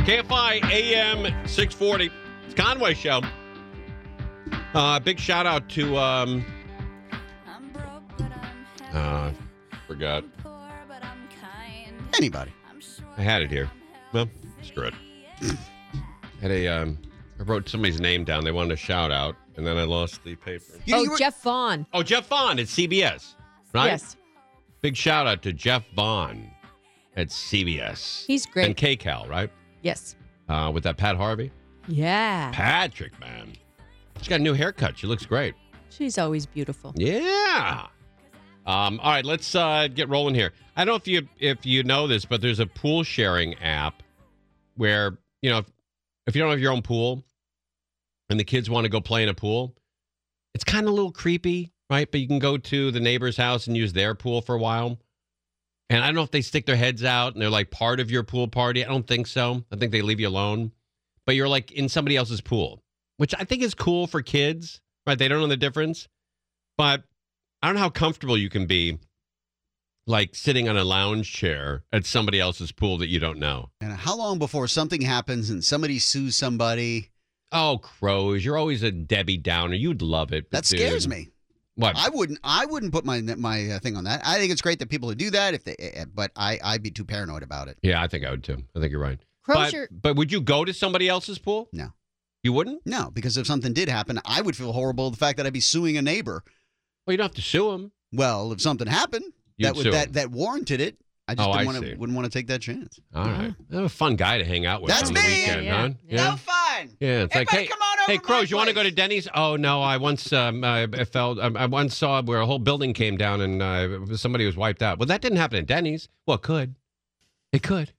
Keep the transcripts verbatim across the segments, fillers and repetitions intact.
K F I A M six forty. It's Conway Show. Uh, big shout out to, um, uh, forgot. Anybody. I had it here. Well, screw it. Had a, um, I wrote somebody's name down. They wanted a shout out, and then I lost the paper. You, oh, you were... Jeff Vaughn. Oh, Jeff Vaughn at C B S, right? Yes. Big shout out to Jeff Vaughn at C B S. He's great. And K-Cal, right? Yes. Uh, with that Pat Harvey. Yeah. Patrick, man. She's got a new haircut. She looks great. She's always beautiful. Yeah. Um, all right, let's uh, get rolling here. I don't know if you if you know this, but there's a pool sharing app where, you know, if, if you don't have your own pool and the kids want to go play in a pool, it's kind of a little creepy, right? But you can go to the neighbor's house and use their pool for a while. And I don't know if they stick their heads out and they're like part of your pool party. I don't think so. I think they leave you alone. But you're like in somebody else's pool, which I think is cool for kids, right? They don't know the difference. But I don't know how comfortable you can be like sitting on a lounge chair at somebody else's pool that you don't know. And how long before something happens and somebody sues somebody? Oh, crows. You're always a Debbie Downer. You'd love it. That scares me. What? I wouldn't. I wouldn't put my my uh, thing on that. I think it's great that people who do that. If they, uh, but I I'd be too paranoid about it. Yeah, I think I would too. I think you're right. Crows but, but would you go to somebody else's pool? No. You wouldn't? No, because if something did happen, I would feel horrible. The fact that I'd be suing a neighbor. Well, you don't have to sue him. Well, if something happened You'd that would sue that him. that warranted it, I just Oh, didn't I want see. to wouldn't want to take that chance. All right. I'm a fun guy to hang out with That's on the me. weekend, Yeah, huh? yeah. No fun. Yeah, it's like, Everybody hey, come on over hey, to Crows, my you want to go place. to Denny's? Oh, no, I once um, I, I felt, um, I once saw where a whole building came down and uh, somebody was wiped out. Well, that didn't happen at Denny's. Well, it could. It could.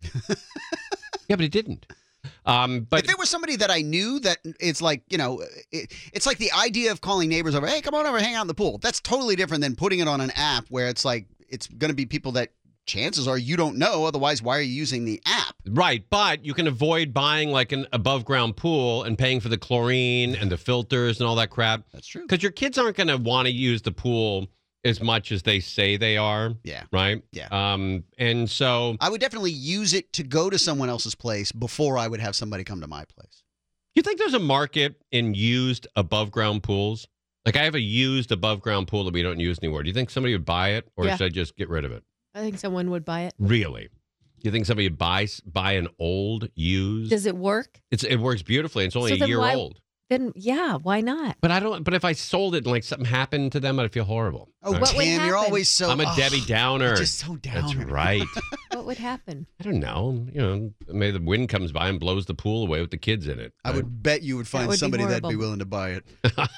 Yeah, but it didn't. Um, but if it was somebody that I knew, that it's like, you know, it, it's like the idea of calling neighbors over, hey, come on over, hang out in the pool. That's totally different than putting it on an app where it's like, it's going to be people that chances are you don't know. Otherwise, why are you using the app? Right, but you can avoid buying like an above ground pool and paying for the chlorine and the filters and all that crap. That's true. Because your kids aren't going to want to use the pool as much as they say they are. Yeah. Right? Yeah. Um, and so I would definitely use it to go to someone else's place before I would have somebody come to my place. you think there's a market in used above ground pools? Like I have a used above ground pool that we don't use anymore. Do you think somebody would buy it or Yeah. should I just get rid of it? I think someone would buy it. Really? You think somebody would buy buy an old used? Does it work? It's it works beautifully. It's only So a then year why- old. Then yeah, why not? But I don't. But if I sold it and like something happened to them, I'd feel horrible. Oh, Right? What would Tim, you're happen? always so. I'm a oh, Debbie Downer. Just so down. That's right. What would happen? I don't know. You know, maybe the wind comes by and blows the pool away with the kids in it. I would bet you would find would be somebody that'd be horrible. willing to buy it.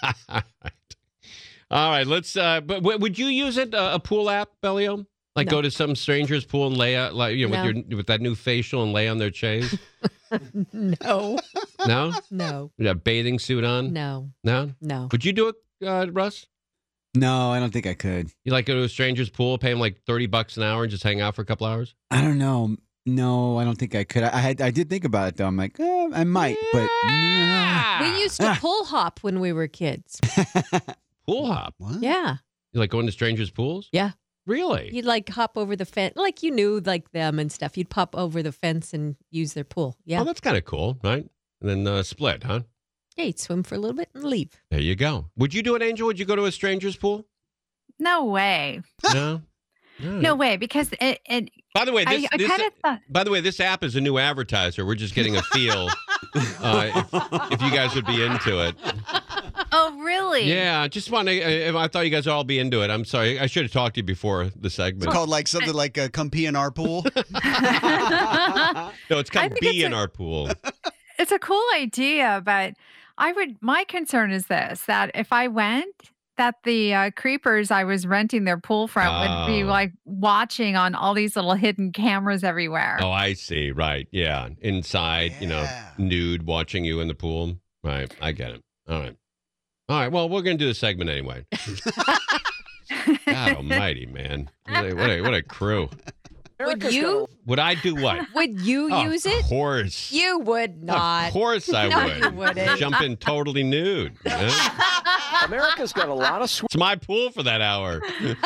All right, let's. Uh, but w- would you use it uh, a pool app, Bellio? Like No. go to some stranger's pool and lay out, like you know, No. with your with that new facial and lay on their chaise? No, No, no, with a bathing suit on? no, No. no. Would you do it, uh, Russ? No, I don't think I could. You like go to a stranger's pool, pay him like thirty bucks an hour, and just hang out for a couple hours? I don't know. No, I don't think I could. I, I had. I did think about it though. I'm like, eh, I might, but nah. We used to Ah. pull hop when we were kids. Pool hop. What? Yeah, You like going to strangers' pools? yeah. Really? You'd like hop over the fence, like you knew like them and stuff. You'd pop over the fence and use their pool. Yeah, Oh, that's kind of cool, right? And then uh, split, huh? yeah. You'd swim for a little bit and leave. There you go. Would you do it, Angel? Would you go to a stranger's pool? No way. No. No way, because it, it By the way, this, I, I this kind of thought, by the way, this app is a new advertiser. We're just getting a feel uh, if, if you guys would be into it. oh, really? Yeah, just want to. I thought you guys would all be into it. I'm sorry. I should have talked to you before the segment. It's called like something like uh, come pee in our pool. No, it's I come think be it's in a- our pool. It's a cool idea, but I would, my concern is this, that if I went, that the uh, creepers I was renting their pool from would be Oh. like watching on all these little hidden cameras everywhere. Oh, I see. Right. Yeah. Inside, you know, Yeah. nude, watching you in the pool. Right. I get it. All right. All right. Well, we're going to do the segment anyway. God almighty, man. What a, what a, what a crew. Would you? Would I do what? Would you Oh, use Of it? course. You would not. Of course I No, would. you wouldn't. Jump in totally nude. you know? America's got a lot of sw- It's my pool for that hour.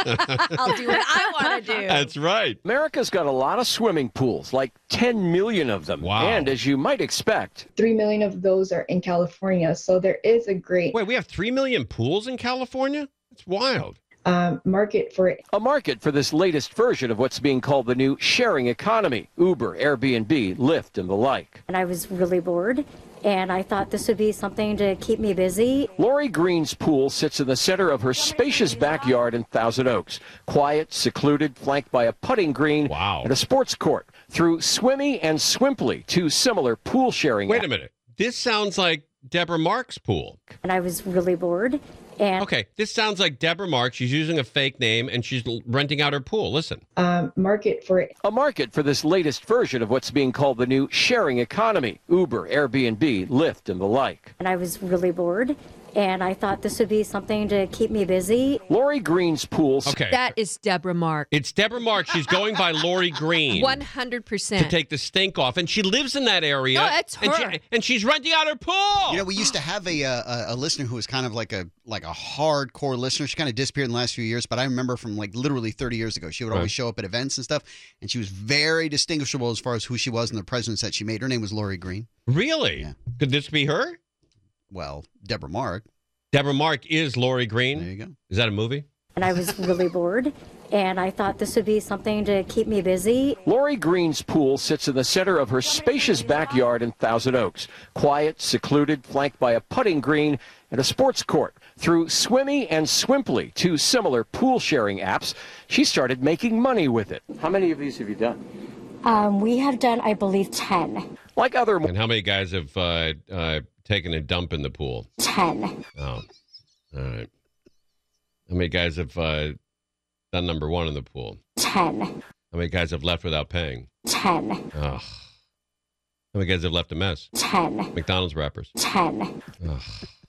I'll do what I want to do. That's right. America's got a lot of swimming pools, like ten million of them. Wow. And as you might expect, three million of those are in California. So there is a great Wait, we have three million pools in California? That's wild. um, market for it. a market for this latest version of what's being called the new sharing economy, Uber, Airbnb, Lyft, and the like. And I was really bored, and I thought this would be something to keep me busy. Lori Green's pool sits in the center of her spacious backyard in Thousand Oaks. Quiet, secluded, flanked by a putting green Wow. and a sports court. Through Swimmy and Swimply, two similar pool sharing Wait a minute. This sounds like Deborah Mark's pool. And I was really bored, and Okay, this sounds like Deborah Mark. She's using a fake name and she's l- renting out her pool. Listen. Um, market for it. A market for this latest version of what's being called the new sharing economy, Uber, Airbnb, Lyft, and the like. and I was really bored, and I thought this would be something to keep me busy. Lori Green's pool Okay. That is Deborah Mark. It's Deborah Mark. She's going by Lori Green one hundred to percent. take the stink off. And she lives in that area. No, that's and, her. she, and she's renting out her pool. You know, we used to have a, uh, a a listener who was kind of like a like a hardcore listener. She kind of disappeared in the last few years, but I remember from like literally thirty years ago. She would Right. always show up at events and stuff, and she was very distinguishable as far as who she was and the presence that she made. Her name was Lori Green. Really? Yeah. Could this be her? Well, Deborah Mark. Deborah Mark is Lori There Green. you go. Is that a movie? And I was really bored, and I thought this would be something to keep me busy. Lori Green's pool sits in the center of her spacious backyard in Thousand Oaks. Quiet, secluded, flanked by a putting green and a sports court. Through Swimmy and Swimply, two similar pool sharing apps, she started making money with it. How many of these have you done? Um, we have done, I believe, ten. Like other And how many guys have uh, uh, taken a dump in the pool? ten. Oh, all right. How many guys have uh, done number one in the pool? ten. How many guys have left without paying? ten. Oh. How many guys have left a mess? ten. McDonald's wrappers. ten. Ugh.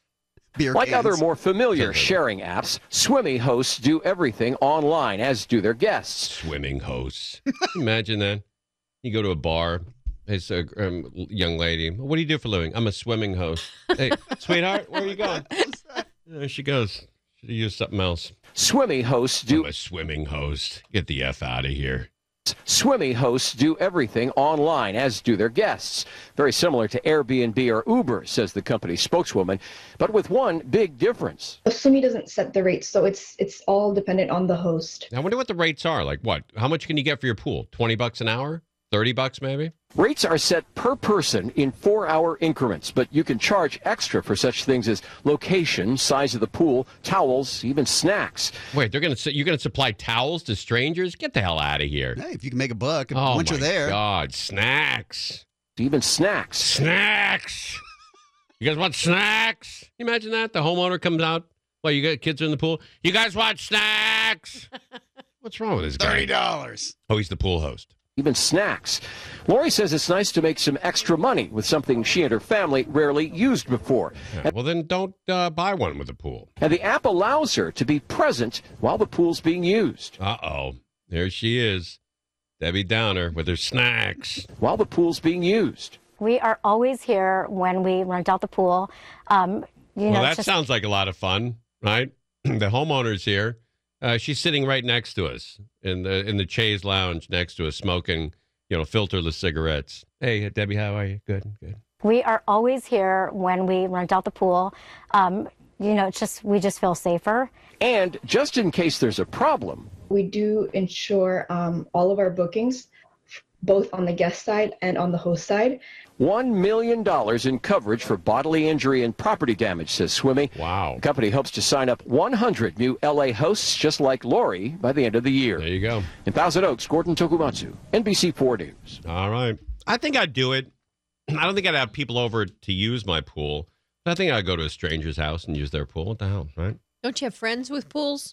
Beer Like cans. other more familiar Something. sharing apps, Swimmy hosts do everything online, as do their guests. Swimming hosts. Can you imagine that? You go to a bar. It's a um, young lady. What do you do for a living? I'm a swimming host. Hey, sweetheart, where are you going? There she goes. Should have used something else. Swimmy hosts I'm do a swimming host. Get the F out of here. Swimmy hosts do everything online, as do their guests. Very similar to Airbnb or Uber, says the company's spokeswoman, but with one big difference. Swimmy doesn't set the rates, so it's it's all dependent on the host. I wonder what the rates are. Like what? How much can you get for your pool? twenty bucks an hour? thirty bucks maybe? Rates are set per person in four-hour increments, but you can charge extra for such things as location, size of the pool, towels, even snacks. Wait, they're gonna you're gonna supply towels to strangers? Get the hell out of here! Hey, if you can make a buck, Oh once my you're there. God, snacks, Even snacks. snacks. You guys want snacks? Can you imagine that the homeowner comes out. Well, you got kids are in the pool. You guys want snacks? What's wrong with this guy? Thirty dollars. Oh, he's the pool host. Even snacks. Lori says it's nice to make some extra money with something she and her family rarely used before. Yeah, well, then don't uh, buy one with a pool. And the app allows her to be present while the pool's being used. Uh oh, there she is, Debbie Downer with her snacks. While the pool's being used. We are always here when we rent out the pool. Um, you know, Well, that just, sounds like a lot of fun, right? The homeowner's here. Uh, she's sitting right next to us in the in the Chaise Lounge next to us, smoking, you know, filterless cigarettes. Hey, Debbie, how are you? Good, good. we are always here when we rent out the pool. Um, you know, it's just we just feel safer. And just in case there's a problem, We do ensure um, all of our bookings, both on the guest side and on the host side. one million dollars in coverage for bodily injury and property damage, says Swimmy. Wow. The company hopes to sign up one hundred new L A hosts just like Lori by the end of the year. There you go. In Thousand Oaks, Gordon Tokumatsu, N B C four News. All right. I think I'd do it. I don't think I'd have people over to use my pool. But I think I'd go to a stranger's house and use their pool. What the hell, right? Don't you have friends with pools?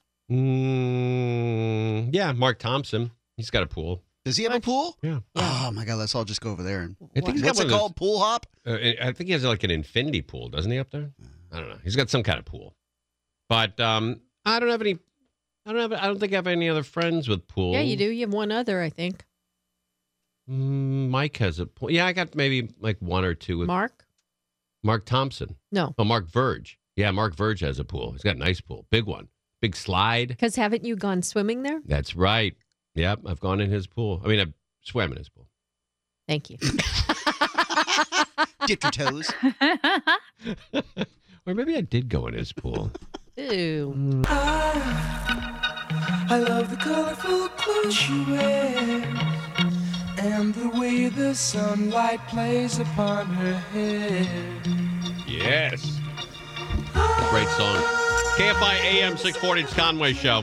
Mm, yeah, Mark Thompson. He's got a pool. Does he have a pool? Yeah. Oh my God, let's all just go over there. And, I think he's got what's one it of called? Pool hop? Uh, I think he has like an infinity pool, doesn't he, up there? I don't know. He's got some kind of pool. But um, I don't have any. I don't have. I don't think I have any other friends with pools. Yeah, you do. You have one other, I think. Mm, Mike has a pool. Yeah, I got maybe like one or two with Mark? Mark Thompson. No. Oh, Mark Verge. Yeah, Mark Verge has a pool. He's got a nice pool. Big one. Big slide. Because haven't you gone swimming there? That's right. Yep, I've gone in his pool. I mean, I've swam in his pool. Thank you. Dip your toes. Or maybe I did go in his pool. Ew. I love the colorful clothes she wears and the way the sunlight plays upon her hair. Yes. Great song. K F I A M six forty, it's Conway Show.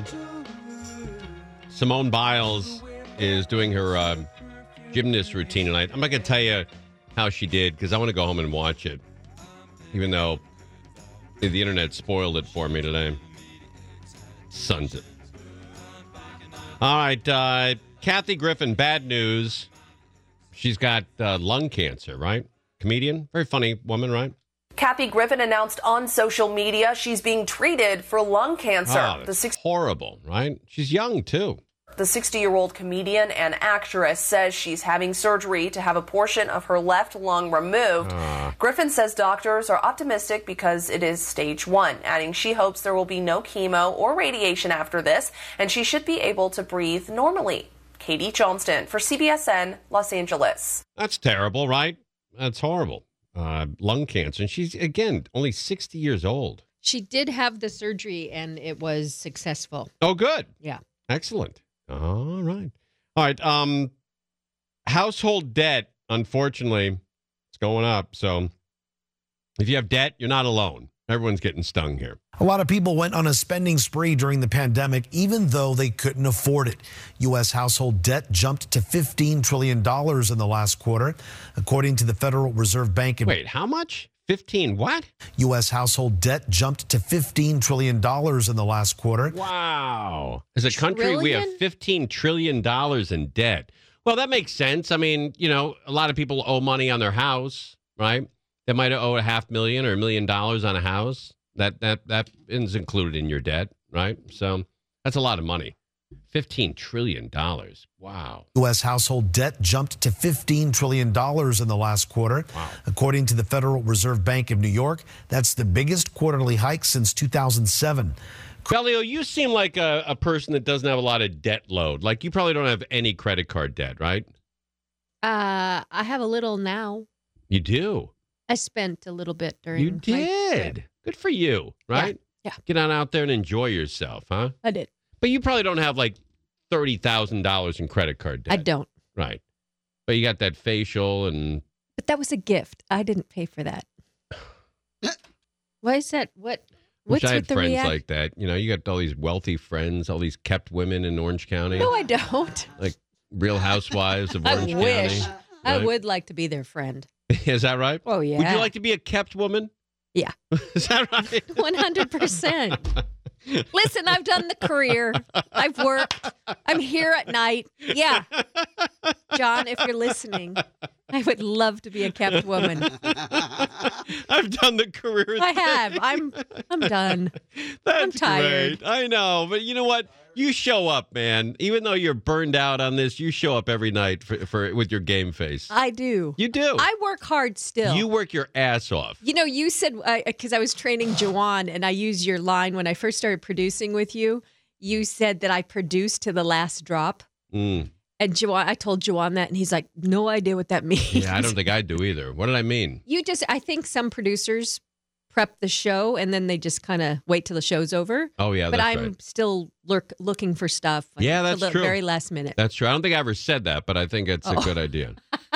Simone Biles is doing her uh, gymnast routine tonight. I'm not going to tell you how she did because I want to go home and watch it, even though the internet spoiled it for me today. Sons it. All right, uh, Kathy Griffin, bad news. She's got uh, lung cancer, right? Comedian, very funny woman, right? Kathy Griffin announced on social media she's being treated for lung cancer. Oh, that's the six- horrible, right? She's young, too. The sixty-year-old comedian and actress says she's having surgery to have a portion of her left lung removed. Uh. Griffin says doctors are optimistic because it is stage one, adding she hopes there will be no chemo or radiation after this, and she should be able to breathe normally. Katie Johnston for C B S N, Los Angeles. That's terrible, right? That's horrible. Uh, lung cancer. And she's, again, only sixty years old. She did have the surgery and it was successful. Oh, good. Yeah. Excellent. All right. All right. Um, household debt, unfortunately, it's going up. So if you have debt, you're not alone. Everyone's getting stung here. A lot of people went on a spending spree during the pandemic, even though they couldn't afford it. U S household debt jumped to fifteen trillion dollars in the last quarter, according to the Federal Reserve Bank. Wait, how much? fifteen what? U S household debt jumped to fifteen trillion dollars in the last quarter. Wow. As a country, we have Trillion? fifteen trillion dollars in debt. Well, that makes sense. I mean, you know, a lot of people owe money on their house, right? They might owe a half million or a million dollars on a house. That that that is included in your debt, right? So that's a lot of money. fifteen trillion dollars. Wow. U S household debt jumped to fifteen trillion dollars in the last quarter. Wow. According to the Federal Reserve Bank of New York, that's the biggest quarterly hike since two thousand seven. Bellio, you seem like a, a person that doesn't have a lot of debt load. Like you probably don't have any credit card debt, right? Uh, I have a little now. You do. I spent a little bit during You my did. trip. Good for you, right? Yeah. Get on out there and enjoy yourself, huh? I did. But you probably don't have like thirty thousand dollars in credit card debt. I don't. Right. But you got that facial and... But that was a gift. I didn't pay for that. Why is that? What? Wish What's I had with the friends reaction? like that. You know, you got all these wealthy friends, all these kept women in Orange County. No, I don't. Like Real Housewives of I Orange wish. County. I Right? would like to be their friend. Is that right? Oh, yeah. Would you like to be a kept woman? Yeah. Is that right? one hundred percent. Listen, I've done the career. I've worked. I'm here at night. Yeah. John, if you're listening, I would love to be a kept woman. I've done the career. I have. I'm I'm done. That's I'm tired. great. I know, but you know what? You show up, man. Even though you're burned out on this, you show up every night for, for with your game face. I do. You do. I work hard still. You work your ass off. You know, you said, because I was training Jawan and I used your line when I first started producing with you. You said that I produced to the last drop. Mm. And Jawan, I told Jawan that, and he's like, no idea what that means. Yeah, I don't think I do either. What did I mean? You just, I think some producers prep the show and then they just kind of wait till the show's over. Oh, yeah, But that's I'm right. still lurk, looking for stuff. like, Yeah, till that's the true. very last minute. That's true. I don't think I ever said that, but I think it's a Oh. good idea.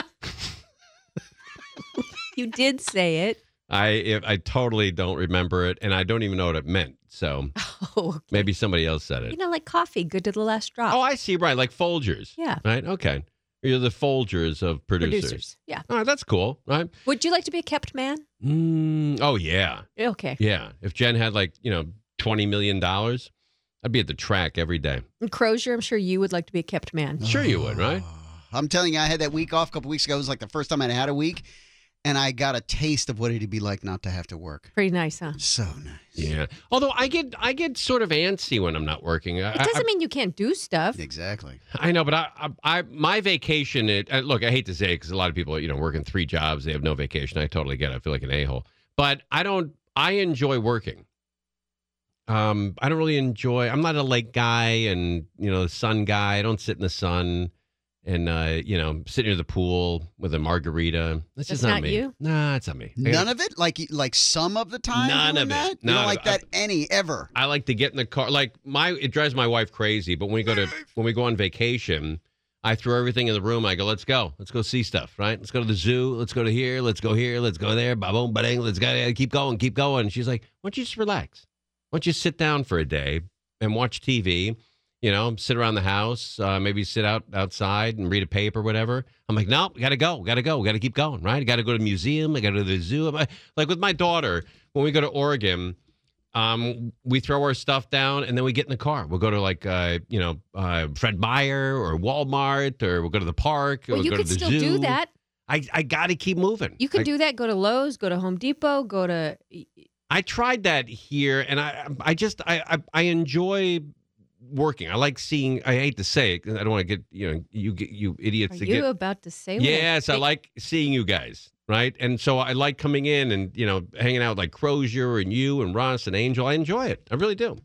You did say it. I if, I totally don't remember it, and I don't even know what it meant. So Oh, okay. maybe somebody else said it. You know, like coffee, good to the last drop. Oh, I see. Right, like Folgers. Yeah. Right. Okay. You're the Folgers of producers. Producers. Yeah. All right, that's cool. Right. Would you like to be a kept man? Mm, oh yeah, Okay. yeah. If Jen had like you know twenty million dollars, I'd be at the track every day. And Crozier, I'm sure you would like to be a kept man. Sure, you would, right? I'm telling you, I had that week off a couple weeks ago. It was like the first time I'd had a week, and I got a taste of what it'd be like not to have to work. Pretty nice, huh? So nice. Yeah. Although I get I get sort of antsy when I'm not working. I, It doesn't I, mean you can't do stuff. Exactly. I know, but I, I, I my vacation. It, uh, look, I hate to say it because a lot of people, you know, working three jobs, they have no vacation. I totally get it. I feel like an a hole, but I don't. I enjoy working. Um, I don't really enjoy. I'm not a lake guy, and you know, the sun guy. I don't sit in the sun, and uh, you know, sit near the pool with a margarita. That's, That's just not, not me. you? Nah, it's not me. I None gotta- of it? Like like some of the time? None doing of it. that? You None don't of like it. that any, ever? I like to get in the car. Like my, it drives my wife crazy. But when we go to when we go on vacation, I throw everything in the room. I go, let's go, let's go see stuff. Right? Let's go to the zoo. Let's go to here. Let's go here. Let's go there. Ba boom, ba ding. Let's go. Keep going. Keep going. She's like, why don't you just relax? Why don't you sit down for a day and watch T V? You know, sit around the house, uh, maybe sit out outside and read a paper, whatever. I'm like, no, we got to go. We got to go. We got to keep going, right? I got to go to the museum. I got to go to the zoo. Like with my daughter, when we go to Oregon, um, we throw our stuff down and then we get in the car. We'll go to like, uh, you know, uh, Fred Meyer or Walmart, or we'll go to the park. Well, we'll you go could to the still zoo. do that. I, I got to keep moving. You can I, do that. Go to Lowe's, go to Home Depot, go to. I tried that here, and I I just I I, I enjoy working. I like seeing. I hate to say it, 'cause I don't want to get you know you get you idiots Are to you get. about to say? what I Yes, I think? like seeing you guys, right? And so I like coming in and you know hanging out with like Crozier and you and Russ and Angel. I enjoy it. I really do.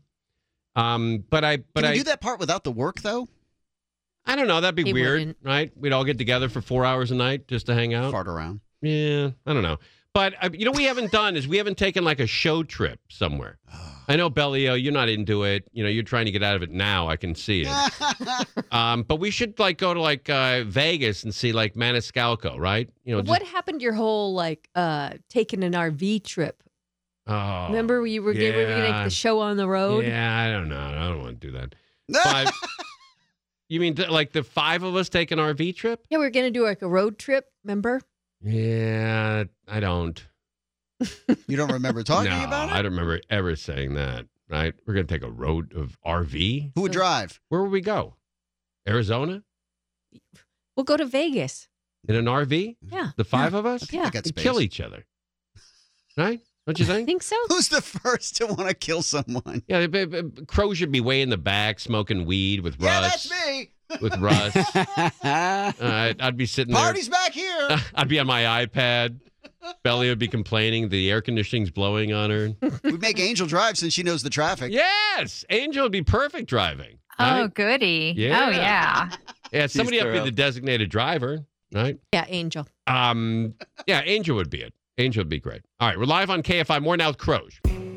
Um, but I but Can I you do that part without the work, though? I don't know. That'd be He weird, wouldn't. right? We'd all get together for four hours a night just to hang out. Fart around. Yeah, I don't know. But uh, you know, what we haven't done is we haven't taken like a show trip somewhere. I know, Bellio, you're not into it. You know, you're trying to get out of it now. I can see it. um, but we should like go to like uh, Vegas and see like Maniscalco, right? You know, What happened to your whole like uh taking an R V trip? Just, oh, Remember you were, yeah. were going to yeah. make the show on the road? Yeah, I don't know. I don't want to do that. But you mean th- like the five of us take an R V trip? Yeah, we were going to do like a road trip. Remember? Yeah, I don't. You don't remember talking no, about it? I don't remember ever saying that. Right? We're gonna take a road of R V. Who would drive? Where would we go? Arizona We'll go to Vegas. in an R V? Yeah. The five of us? Yeah. I got We'd space. kill each other. Right? Don't you I think? think so. Who's the first to want to kill someone? Yeah, b- b- b- Crow should be way in the back smoking weed with Yeah, Russ. that's me. With Russ. uh, I'd be sitting there. Party's back here. I'd be on my iPad. Belly would be complaining the air conditioning's blowing on her. We make Angel drive since she knows the traffic. Yes, Angel would be perfect driving. Oh, right? goody. Yeah. Oh, yeah. Yeah, somebody have to be thorough. the designated driver, right? Yeah, Angel. Um, yeah, Angel would be it. Angel would be great. All right, we're live on K F I. More now with Croge.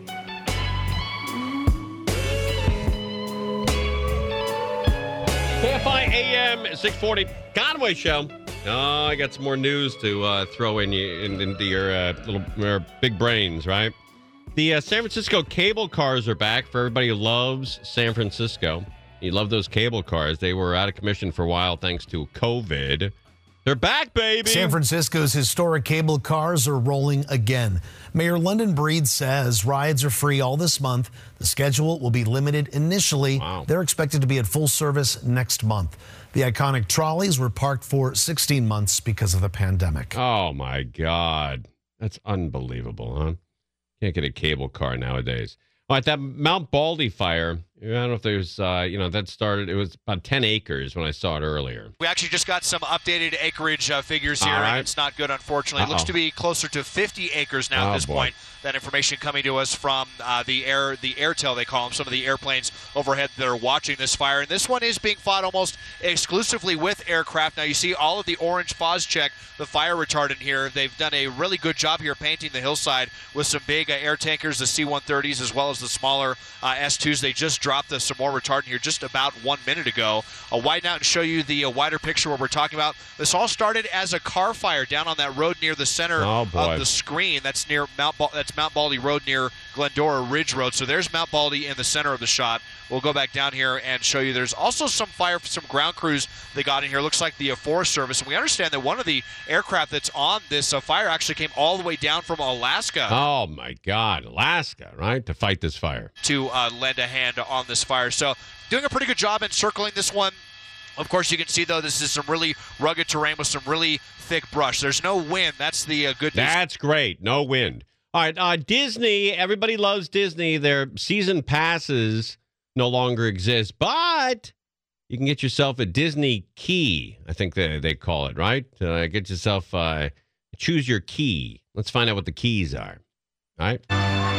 K F I A M six forty Conway Show. Oh, I got some more news to uh, throw in you in, into your uh, little your big brains, right? The uh, San Francisco cable cars are back for everybody who loves San Francisco. You love those cable cars. They were out of commission for a while thanks to COVID. They're back, baby. San Francisco's historic cable cars are rolling again. Mayor London Breed says rides are free all this month. The schedule will be limited initially. Wow. They're expected to be at full service next month. The iconic trolleys were parked for sixteen months because of the pandemic. Oh, my God. That's unbelievable, huh? Can't get a cable car nowadays. All right, that Mount Baldy fire, I don't know if there's, uh, you know, that started, it was about ten acres when I saw it earlier. We actually just got some updated acreage uh, figures here, All right. and it's not good, unfortunately. It looks Uh-oh. to be closer to fifty acres now Oh, at this boy. point. That information coming to us from uh, the air, the Airtel, they call them, some of the airplanes overhead that are watching this fire. And this one is being fought almost exclusively with aircraft. Now, you see all of the orange Phos-Chek, the fire retardant here. They've done a really good job here painting the hillside with some big uh, air tankers, the C one thirties, as well as the smaller uh, S twos. They just dropped uh, some more retardant here just about one minute ago. I'll widen out and show you the uh, wider picture what we're talking about. This all started as a car fire down on that road near the center Oh, boy. of the screen. That's near Mount Bal- that's Mount Baldy Road near Glendora Ridge Road. So there's Mount Baldy in the center of the shot. We'll go back down here and show you. There's also some fire, some ground crews they got in here. Looks like the uh, Forest Service. And we understand that one of the aircraft that's on this uh, fire actually came all the way down from Alaska Oh, my God. Alaska, right? To fight this fire. to uh, lend a hand on this fire. So doing a pretty good job encircling this one. Of course, you can see, though, this is some really rugged terrain with some really thick brush. There's no wind. That's the uh, good news. That's great. No wind. All right, uh, Disney, everybody loves Disney. Their season passes no longer exist, but you can get yourself a Disney key, I think they, they call it, right? Uh, get yourself, uh, choose your key. Let's find out what the keys are, all right?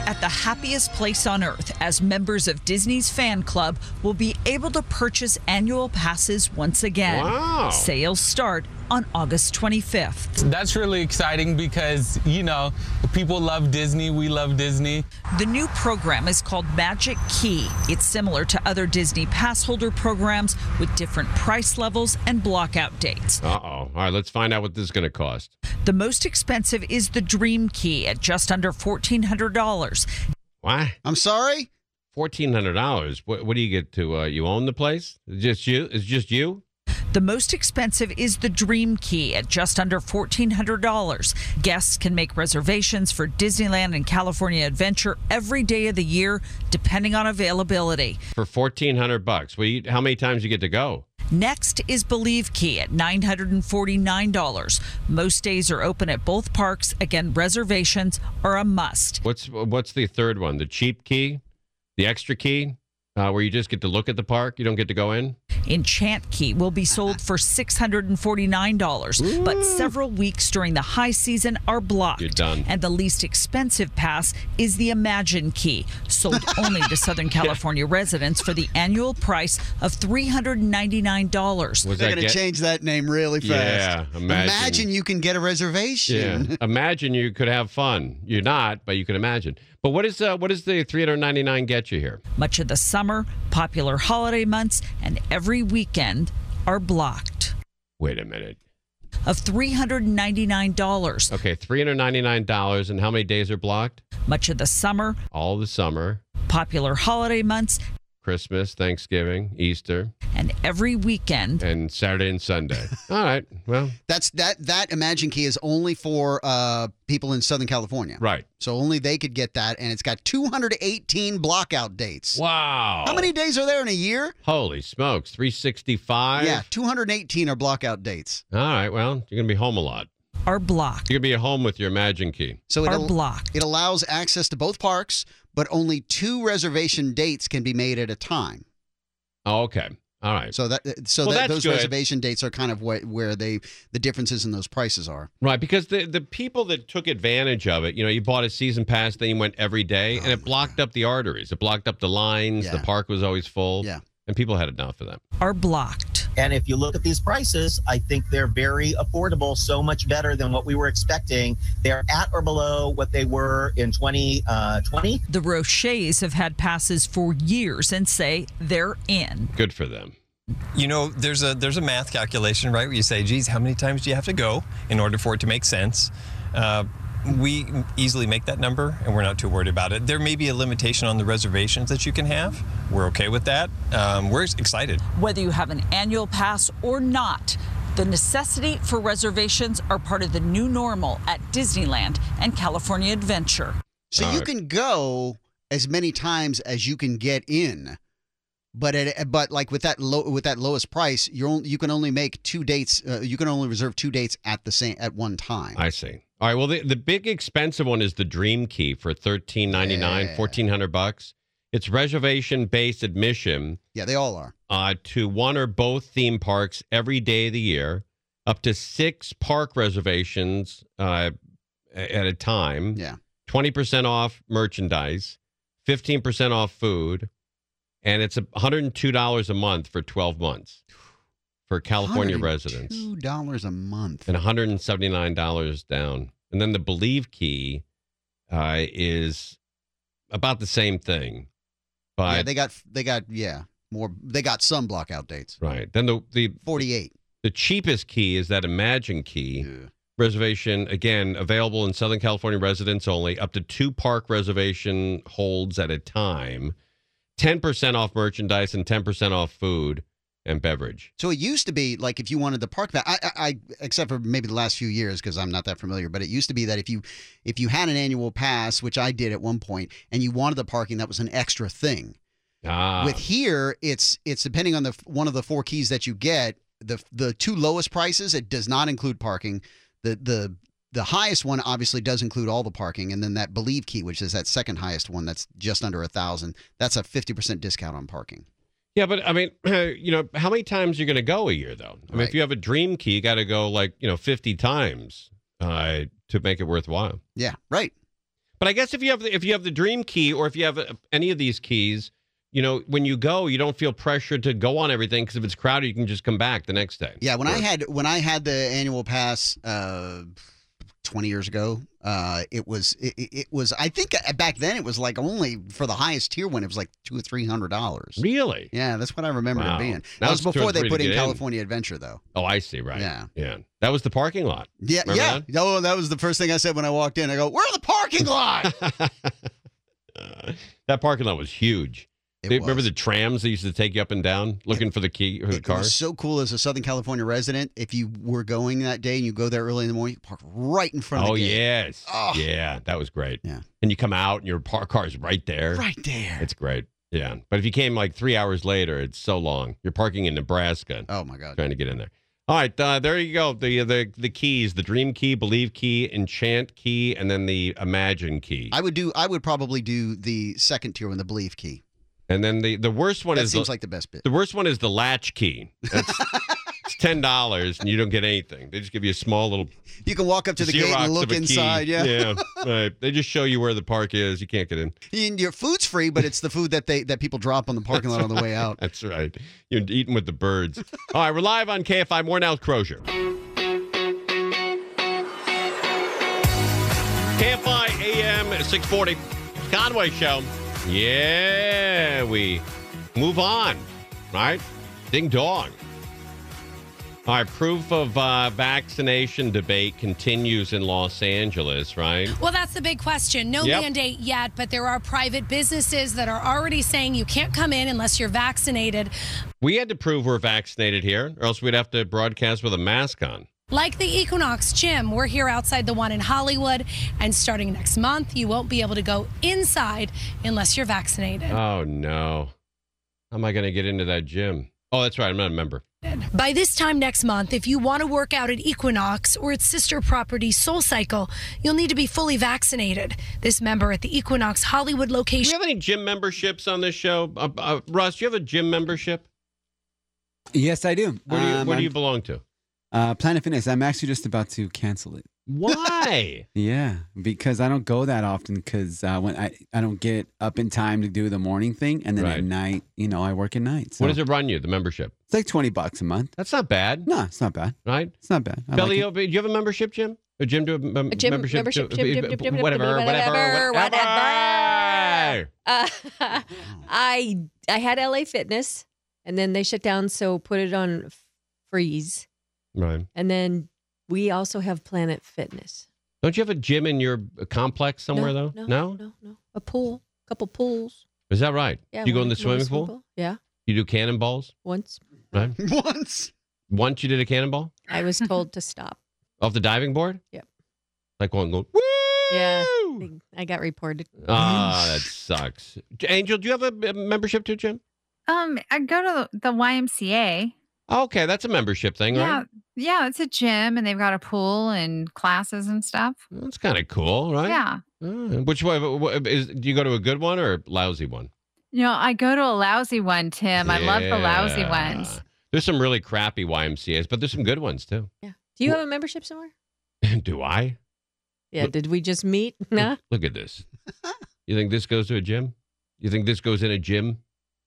at the happiest place on earth, as members of Disney's fan club will be able to purchase annual passes once again. Wow. Sales start on August twenty-fifth. That's really exciting because, you know, people love Disney. We love Disney. The new program is called Magic Key. It's similar to other Disney pass holder programs with different price levels and blockout dates. Uh-oh. All right, let's find out what this is going to cost. The most expensive is the Dream Key at just under fourteen hundred dollars. What? I'm sorry? fourteen hundred dollars. What, what do you get to, uh, you own the place? Is it just you? Is it just you? The most expensive is the Dream Key at just under fourteen hundred dollars. Guests can make reservations for Disneyland and California Adventure every day of the year, depending on availability. For fourteen hundred bucks. Well, you, how many times you get to go? Next is Believe Key at nine hundred forty-nine dollars. Most days are open at both parks. Again, reservations are a must. What's what's the third one? The cheap key? The extra key? Uh, where you just get to look at the park? You don't get to go in? Enchant Key will be sold for six hundred forty-nine dollars, Ooh. but several weeks during the high season are blocked. You're done. And the least expensive pass is the Imagine Key, sold only to Southern California residents for the annual price of three hundred ninety-nine dollars. Was They're that going to get- change that name really fast. Yeah, imagine. Imagine you can get a reservation. Yeah. Imagine you could have fun. You're not, but you can imagine. But what is uh, what does the three hundred ninety-nine get you here? Much of the summer, popular holiday months, and every weekend are blocked. Wait a minute. Of three hundred ninety-nine dollars. Okay, three hundred ninety-nine dollars, and how many days are blocked? Much of the summer, All the summer, popular holiday months, Christmas, Thanksgiving, Easter, and every weekend. and Saturday and Sunday. All right, well, That's that that Imagine Key is only for uh, people in Southern California. right. So only they could get that, and it's got two hundred eighteen blockout dates. Wow. How many days are there in a year? Holy smokes, three sixty-five? Yeah, two hundred eighteen are blockout dates. All right, well, you're going to be home a lot. Are blocked. You're going to be at home with your Imagine Key. So it Are al- blocked. It allows access to both parks, but only two reservation dates can be made at a time. Oh, okay. All right. So that so Well, that that's those good. reservation dates are kind of what, where they the differences in those prices are. Right, because the, the people that took advantage of it, you know, you bought a season pass, then you went every day, and it blocked up the arteries. It blocked up the lines. Yeah. The park was always full. Yeah. And people had enough of that. Are blocked. And if you look at these prices, I think they're very affordable, so much better than what we were expecting. They're at or below what they were in twenty twenty. The Rochers have had passes for years and say they're in. Good for them. You know, there's a there's a math calculation, right? Where you say, geez, how many times do you have to go in order for it to make sense? Uh, we easily make that number, and we're not too worried about it. There may be a limitation on the reservations that you can have. We're okay with that. Um, we're excited. Whether you have an annual pass or not, the necessity for reservations are part of the new normal at Disneyland and California Adventure. So All you right. can go as many times as you can get in, but at, but like with that low with that lowest price, you're only, you can only make two dates. Uh, you can only reserve two dates at the same at one time. I see. All right. Well, the, the big expensive one is the Dream Key for thirteen ninety-nine, Yeah. fourteen hundred bucks. It's reservation based admission Yeah, they all are. uh, to one or both theme parks every day of the year, up to six park reservations uh, at a time. Yeah. twenty percent off merchandise, fifteen percent off food, and it's one hundred two dollars a month for twelve months for California residents, Two dollars a month. and one hundred seventy-nine dollars down. And then the Believe Key uh, is about the same thing. But yeah, they got they got yeah more. They got some blockout dates. right. Then the, the Forty-eight. the cheapest key is that Imagine Key. Yeah. Reservation, again, available in Southern California residents only, up to two park reservation holds at a time, ten percent off merchandise and ten percent off food and beverage. So it used to be like if you wanted the park pass, I, I, I except for maybe the last few years because I'm not that familiar, but it used to be that if you if you had an annual pass, which I did at one point, and you wanted the parking, that was an extra thing. Ah, With here, it's it's depending on the one of the four keys that you get. The the two lowest prices, it does not include parking. The the the highest one obviously does include all the parking, and then that Believe Key, which is that second highest one, that's just under a thousand. That's a fifty percent discount on parking. yeah, but I mean, you know, how many times are you going to go a year, though? I mean, Right. if you have a Dream Key, you got to go like, you know, fifty times uh, to make it worthwhile. Yeah, right. But I guess if you have the, if you have the Dream Key, or if you have uh, any of these keys, you know, when you go, you don't feel pressured to go on everything, because if it's crowded, you can just come back the next day. Yeah, when Or- I had when I had the annual pass uh, twenty years ago, uh, it was it, it it was I think back then it was like only for the highest tier one, it was like two or three hundred dollars. Really? Yeah, that's what I remember Wow. it being. Now That was it's two or before they three to put in get in. California Adventure, though. Oh, I see. Right. Yeah. Yeah. That was the parking lot. Yeah, Remember yeah. that? Oh, that was the first thing I said when I walked in. I go, "We're in the parking lot." That parking lot was huge. It They- Remember was. the trams that used to take you up and down looking for the key for the It car? was so cool as a Southern California resident. If you were going that day and you go there early in the morning, you park right in front of Oh, the gate. yes. Oh. Yeah, that was great. Yeah. And you come out and your par- car's right there. Right there. It's great. Yeah. But if you came like three hours later, it's so long. You're parking in Nebraska. Oh, my God. Trying to get in there. All right, uh, there you go. The, the the keys: the Dream Key, Believe Key, Enchant Key, and then the Imagine Key. I would do. I would probably do the second tier one, the Believe Key. And then the, the worst one That is seems the, like the best bit. The worst one is the Latch Key. That's, it's ten dollars and you don't get anything. They just give you a small little. You can walk up to the gate Xerox and look of a key. inside. Yeah. yeah. Right. They just show you where the park is. You can't get in. And your food's free, but it's the food that they that people drop on the parking lot on the way out. That's right. You're eating with the birds. All right, we're live on K F I. More now with Crozier. K F I A M six forty, Conway Show. Yeah, we move on, right? Ding dong. All right, proof of uh, vaccination debate continues in Los Angeles, right? Well, that's the big question. No Yep. mandate yet, but there are private businesses that are already saying you can't come in unless you're vaccinated. We had to prove we're vaccinated here, or else we'd have to broadcast with a mask on. Like the Equinox Gym, we're here outside the one in Hollywood, and starting next month, you won't be able to go inside unless you're vaccinated. Oh, no. How am I going to get into that gym? Oh, that's right. I'm not a member. By this time next month, if you want to work out at Equinox or its sister property, Soul Cycle, you'll need to be fully vaccinated. This member at the Equinox Hollywood Do you location. have any gym memberships on this show? Uh, uh, Russ, do you have a gym membership? Yes, I do. Where do you, Um, where do you I'm- belong to? Uh, Planet Fitness. I'm actually just about to cancel it. Why? Yeah, because I don't go that often. Because uh, when I I don't get up in time to do the morning thing, and then Right. at night, you know, I work at night. So What does it run you, the membership? It's like twenty bucks a month. That's not bad. No, it's not bad. Right? It's not bad. I Belly, like it. do you have a membership, Jim? A gym to a, mem- A gym membership? membership, to, gym, gym, gym, gym, whatever, whatever, whatever, whatever. Uh, I I had L A Fitness, and then they shut down, so put it on f- freeze. Right. And then we also have Planet Fitness. Don't you have a gym in your complex somewhere, no, though? No, no, no. A pool, couple pools. Is that right? Yeah. you go one- in the one swimming pool? Yeah, You do cannonballs? once. Right? Once. Once you did a cannonball? I was told to stop. Off the diving board? Yep. Like one going, woo! Yeah, I got reported. Ah, that sucks. Angel, do you have a a membership too, Jim? Um, I go to the, the Y M C A. Okay, that's a membership thing, Yeah, right? yeah, it's a gym, and they've got a pool and classes and stuff. That's kind of cool, right? Yeah. Mm, Which way wh- is? Do you go to a good one or a lousy one? You know, I go to a lousy one, Tim. I love the lousy Yeah. ones. There's some really crappy Y M C As, but there's some good ones too. Yeah. Do you have a membership somewhere? Do I? Yeah. Did we just meet? No. Look at this. You think this goes to a gym? You think this goes in a gym?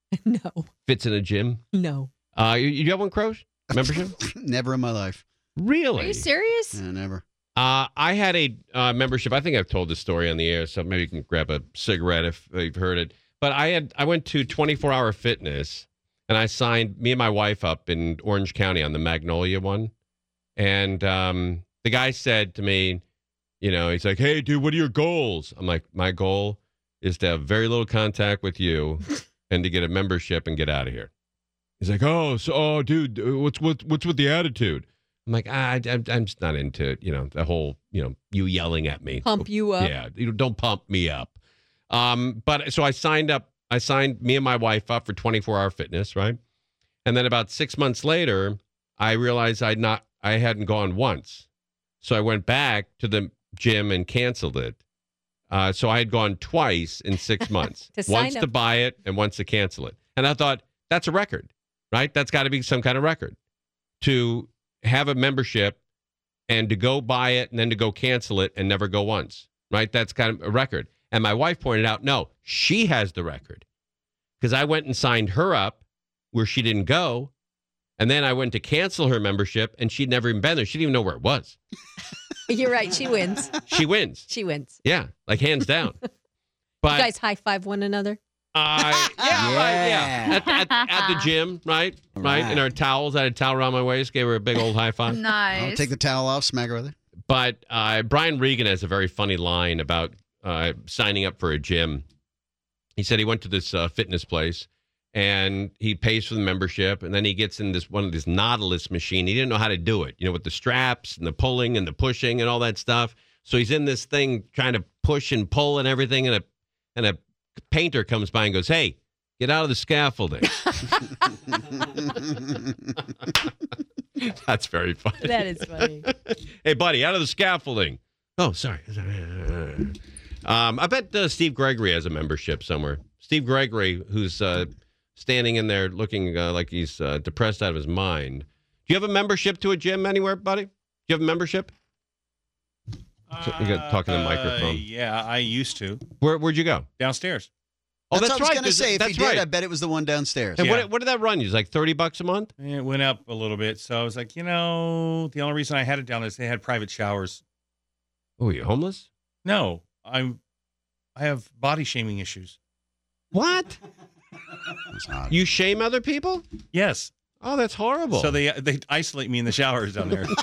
No. Fits in a gym? No. Uh, you, you have one, Crows? Membership? Never in my life. Really? Are you serious? Yeah, never. Uh, I had a uh, membership. I think I've told this story on the air, so maybe you can grab a cigarette if you've heard it. But I had I went to twenty-four hour fitness, and I signed me and my wife up in Orange County on the Magnolia one. And um, the guy said to me, you know, he's like, "Hey, dude, what are your goals?" I'm like, "My goal is to have very little contact with you, and to get a membership and get out of here." He's like, "Oh, so, oh, dude, what's what's what's with the attitude?" I'm like, ah, I, I'm, I'm just not into it. You know, the whole, you know, you yelling at me. Pump you up. Yeah, you know, don't pump me up. Um, but so I signed up. I signed me and my wife up for twenty-four hour fitness, right? And then about six months later, I realized I'd not, I hadn't gone once. So I went back to the gym and canceled it. Uh, so I had gone twice in six months. To sign once to up. buy it and once to cancel it. And I thought, that's a record, right? That's got to be some kind of record. To have a membership and to go buy it and then to go cancel it and never go once. right? That's kind of a record. And my wife pointed out, no, she has the record. Because I went and signed her up where she didn't go. And then I went to cancel her membership, and she'd never even been there. She didn't even know where it was. You're right. She wins. She wins. She wins. Yeah, like hands down. But you guys high five one another? Uh, yeah, Yeah. right, yeah. At, at, at the gym, right? Right. Right. In our towels. I had a towel around my waist, gave her a big old high five. Nice. I'll take the towel off, smack her with it. But uh, Brian Regan has a very funny line about uh, signing up for a gym. He said he went to this uh, fitness place, and he pays for the membership, and then he gets in this one of this Nautilus machine. He didn't know how to do it, you know, with the straps and the pulling and the pushing and all that stuff. So he's in this thing trying to push and pull and everything, and a and a painter comes by and goes, "Hey, get out of the scaffolding." That's very funny. That is funny. Hey, buddy, out of the scaffolding. Oh, sorry. Um, I bet uh, Steve Gregory has a membership somewhere. Steve Gregory, who's uh, standing in there looking uh, like he's uh, depressed out of his mind. Do you have a membership to a gym anywhere, buddy? Do you have a membership? So you got talking to the microphone. Uh, yeah, I used to. Where, where'd you go? Downstairs. Oh, that's, that's, what I was right. going to There's- say. If that's you did, right. I bet it was the one downstairs. And Yeah. what, what did that run you? It's like thirty bucks a month? It went up a little bit. So I was like, you know, the only reason I had it down is they had private showers. Oh, you homeless? No, I'm. I have body shaming issues. What? You shame other people? Yes. Oh, that's horrible. So they they isolate me in the showers down there.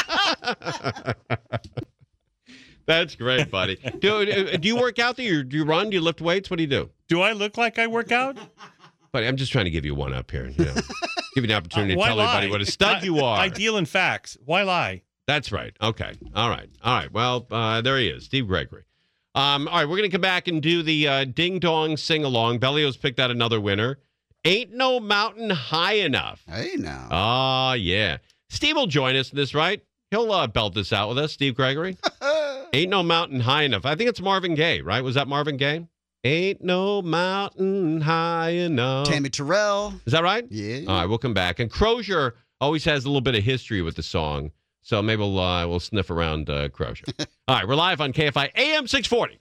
That's great, buddy. Do, do you work out there? Do you run? Do you lift weights? What do you do? Do I look like I work out? Buddy, I'm just trying to give you one up here. You know, give you an opportunity Uh, to why tell everybody lie? what a stud I- you are. I deal in facts. Why lie? That's right. Okay. All right. All right. Well, uh, there he is, Steve Gregory. Um, all right, we're going to come back and do the uh, Ding Dong sing-along. Bellio's picked out another winner. Ain't No Mountain High Enough. Hey, now. Oh, yeah. Steve will join us in this, right? He'll uh, belt this out with us, Steve Gregory. Ain't No Mountain High Enough. I think it's Marvin Gaye, right? Was that Marvin Gaye? Ain't no mountain high enough. Tammy Terrell. Is that right? Yeah. All right, we'll come back. And Crozier always has a little bit of history with the song, so maybe we'll, uh, we'll sniff around uh, Crozier. All right, we're live on K F I A M six forty.